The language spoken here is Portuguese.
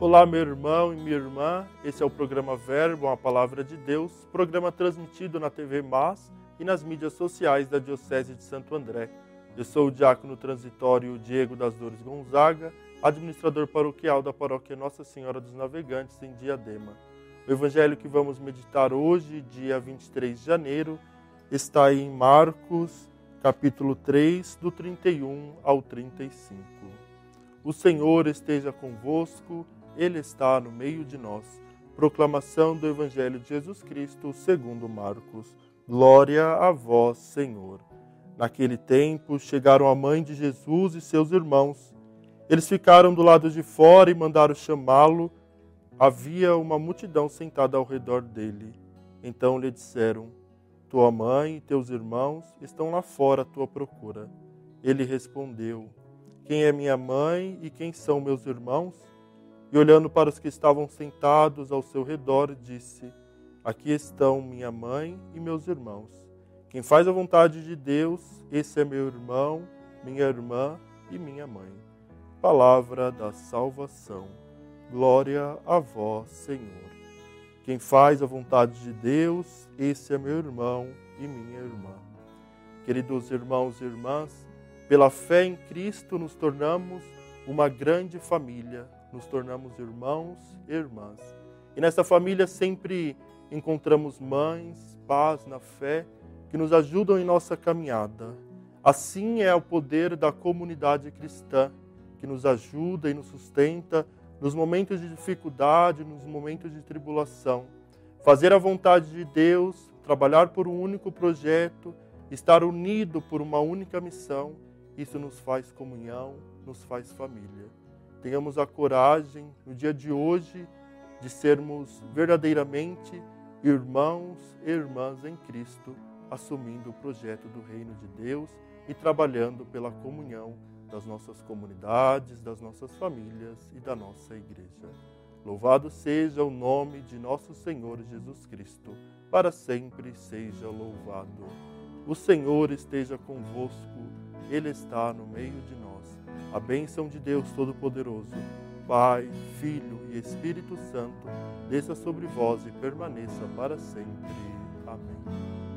Olá, meu irmão e minha irmã. Esse é o programa Verbo, a Palavra de Deus, programa transmitido na TV Mas e nas mídias sociais da Diocese de Santo André. Eu sou o diácono transitório Diego das Dores Gonzaga, administrador paroquial da paróquia Nossa Senhora dos Navegantes, em Diadema. O evangelho que vamos meditar hoje, dia 23 de janeiro, está em Marcos, capítulo 3, do 31 ao 35. O Senhor esteja convosco, Ele está no meio de nós. Proclamação do Evangelho de Jesus Cristo segundo Marcos. Glória a vós, Senhor. Naquele tempo, chegaram a mãe de Jesus e seus irmãos. Eles ficaram do lado de fora e mandaram chamá-lo. Havia uma multidão sentada ao redor dele. Então lhe disseram: tua mãe e teus irmãos estão lá fora à tua procura. Ele respondeu: quem é minha mãe e quem são meus irmãos? E olhando para os que estavam sentados ao seu redor, disse: aqui estão minha mãe e meus irmãos. Quem faz a vontade de Deus, esse é meu irmão, minha irmã e minha mãe. Palavra da salvação. Glória a vós, Senhor. Quem faz a vontade de Deus, esse é meu irmão e minha irmã. Queridos irmãos e irmãs, pela fé em Cristo nos tornamos uma grande família, nos tornamos irmãos e irmãs. E nessa família sempre encontramos mães, pais na fé, que nos ajudam em nossa caminhada. Assim é o poder da comunidade cristã, que nos ajuda e nos sustenta nos momentos de dificuldade, nos momentos de tribulação. Fazer a vontade de Deus, trabalhar por um único projeto, estar unido por uma única missão, isso nos faz comunhão, nos faz família. Tenhamos a coragem, no dia de hoje, de sermos verdadeiramente irmãos e irmãs em Cristo, assumindo o projeto do Reino de Deus e trabalhando pela comunhão das nossas comunidades, das nossas famílias e da nossa igreja. Louvado seja o nome de nosso Senhor Jesus Cristo, para sempre seja louvado. O Senhor esteja convosco, Ele está no meio de nós. A bênção de Deus Todo-Poderoso, Pai, Filho e Espírito Santo, desça sobre vós e permaneça para sempre. Amém.